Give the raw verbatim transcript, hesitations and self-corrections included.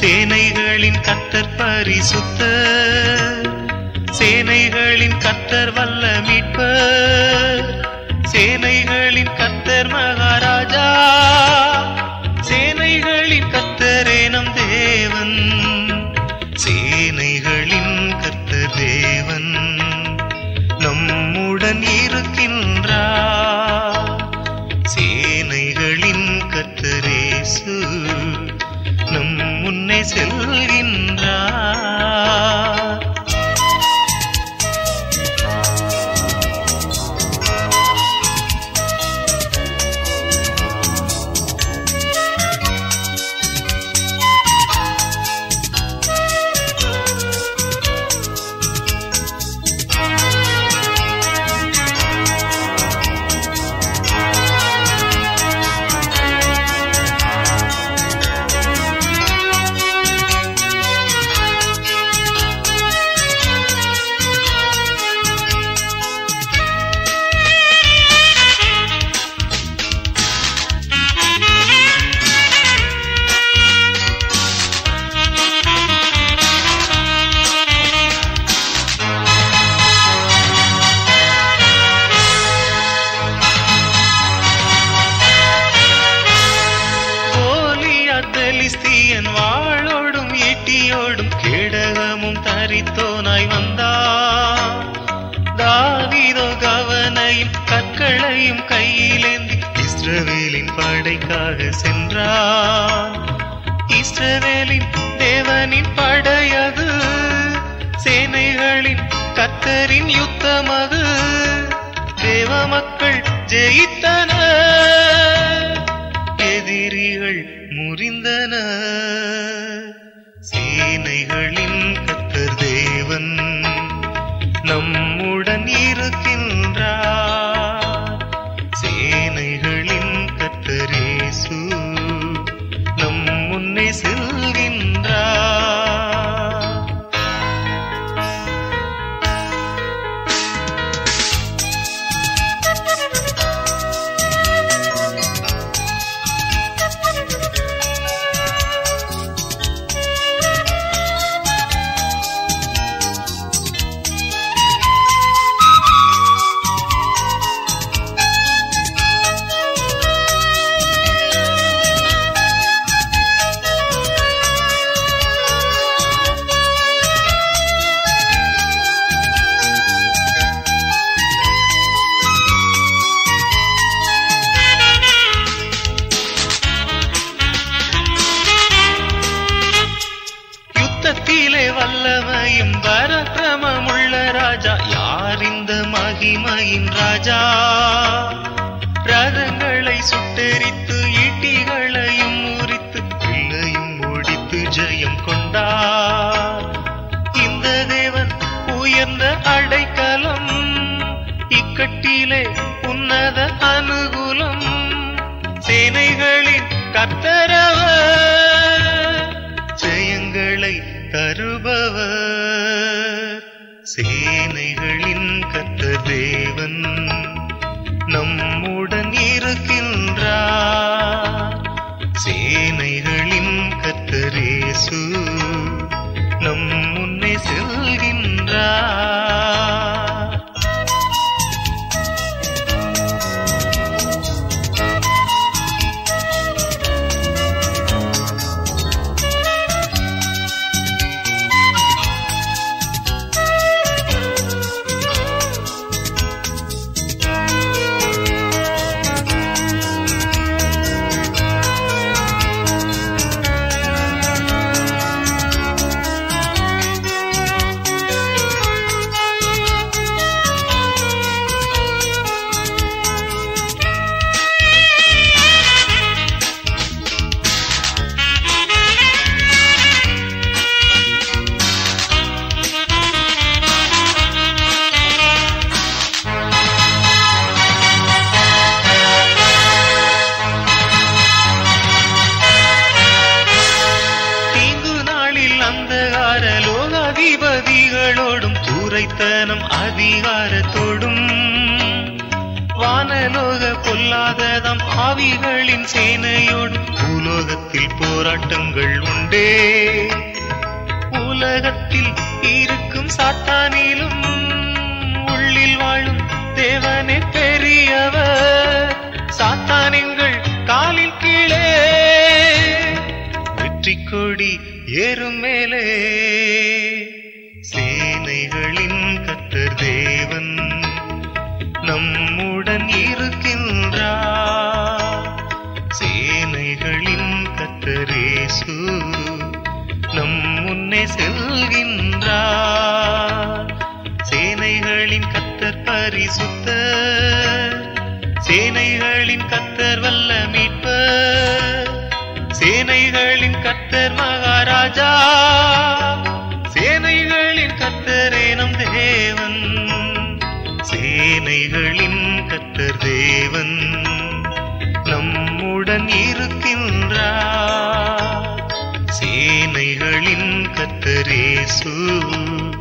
சேனைகளின் கர்த்தர் பரிசுத்தர், சேனைகளின் கர்த்தர் வல்ல மீட்பர், சேனைகளின் கர்த்தர் மகாராஜா, சேனைகளின் கர்த்தரே நம் தேவன், சேனைகளின் கர்த்தர் தேவன் நம்முடன் இருக்கின்றார், சேனைகளின் கர்த்தர் இயேசு நம் முன்னே செல்கின்றார். பெலிஸ்தியன் வாளோடும் ஈட்டியோடும் கேடகமும் தரித்தோனாய் வந்தான், தாவீதோ கவனையும் கற்களையும் கையிலேந்தி இஸ்ரவேலின் படைக்காக சென்றான், இஸ்ரவேலின் தேவனின் படையது, சேனைகளின் கர்த்தரின் யுத்தமது, தேவ மக்கள் ஜெயித்தனர், எதிரிகள் முறிந்தனர், சேனைகளின் கர்த்தர் தேவன் நம்முடன் இருக்கின்றார், சேனைகளின் கர்த்தர் இயேசு நம் முன்னே செல்கின்றார். வல்லமையும் பரக்கிரமமுள்ள ராஜா யார் இந்த மகிமையின் ராஜா, ரதங்களை சுட்டெரித்து ஈட்டிகளையும் முறித்து பிள்ளையும் ஓடித்து ஜெயம் கொண்டார், இந்த தேவன் உயர்ந்த அடைக்கலம், இக்கட்டிலே உன்னத அனுகூலம், சேனைகளின் கர்த்தரவர் ஜெயங்களை தருபவர், சேனைகளின் கர்த்தர் தேவன் நம்முடன் இருக்கின்றார், சேனைகளின் கர்த்தர் இயேசு நம் முன்னே செல்கின்றார். அதிபதிகளோடும் தூரைத்தனம் அதிகாரத்தோடும் வானலோக பொல்லாததம் ஆவிகளின் சேனையோடும் பூலோகத்தில் உலகத்தில் போராட்டங்கள் உண்டே, உலகத்தில் இருக்கும் சாத்தானிலும் உள்ளில் வாழும் தேவனே பெரியவர். சாத்தானிங்கள் காலில் கீழே வெற்றி கொடி ஏறும் மேலே. சேனைகளின் கர்த்தர் தேவன் நம்முடன் இருக்கின்றார். சேனைகளின் கர்த்தர் இயேசு நம் முன்னே செல்கின்றார். சேனைகளின் கர்த்தர் பரிசுத்தர், சேனைகளின் கர்த்தர் வல்ல மீட்பர், சேனைகளின் கர்த்தர் மகாராஜா, சேனைகளின் கர்த்தரே நம் தேவன். சேனைகளின் கர்த்தர் தேவன் நம்முடன் இருக்கின்றார். சேனைகளின் கர்த்தர் இயேசு